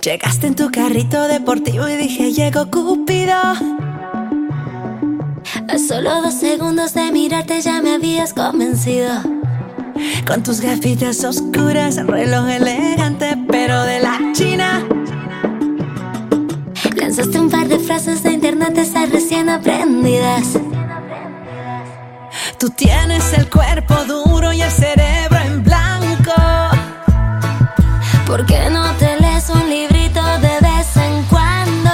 Llegaste en tu carrito deportivo y dije llegó Cupido. A solo 2 segundos de mirarte ya me habías convencido. Con tus gafitas oscuras, reloj elegante pero de la China. Lanzaste un par de frases de internet, esas recién aprendidas. Tú tienes el cuerpo duro y el cerebro en blanco. ¿Por qué no te lees un librito de vez en cuando?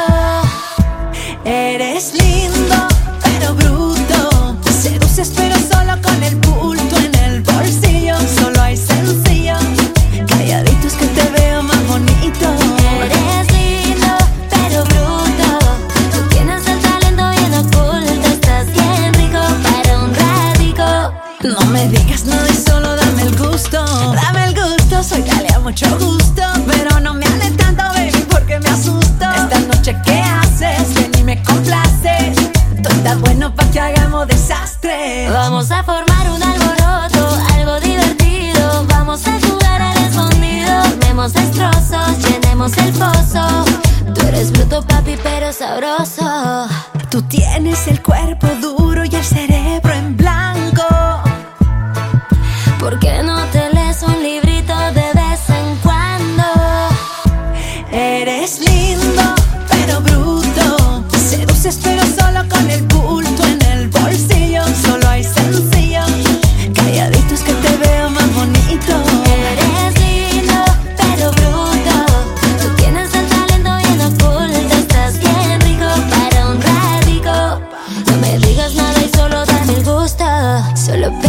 Eres lindo, pero bruto. Seduces pero solo con el bulto en el bolsillo. Solo hay sencillo, calladitos que te veo más bonito. Eres lindo, pero bruto. Tú tienes el talento bien oculto. Estás bien rico para un ratico. No me digas nada y solo dame el gusto. Dame el gusto, soy Dalia, mucho gusto. Pero no me hables tanto, baby, porque me asusto. Esta noche, ¿qué haces? Ven y me complaces. Tú estás bueno pa' que hagamos desastre. Vamos a formar un alboroto, algo divertido. Vamos a jugar al escondido. Armemos destrozos, llenemos el pozo. Tú eres bruto, papi, pero sabroso. Tú tienes el cuerpo duro y el cerebro en blanco. ¿Por qué no te lees un librito de vez en cuando? Eres lindo, pero bruto. Seduces pero solo con el bulto en el bolsillo. Solo hay sencillo, calladitos que te veo más bonito. Eres lindo, pero bruto. Tú tienes el talento bien oculto. Estás bien rico para un ratico. No me digas nada y solo dame el gusto. Solo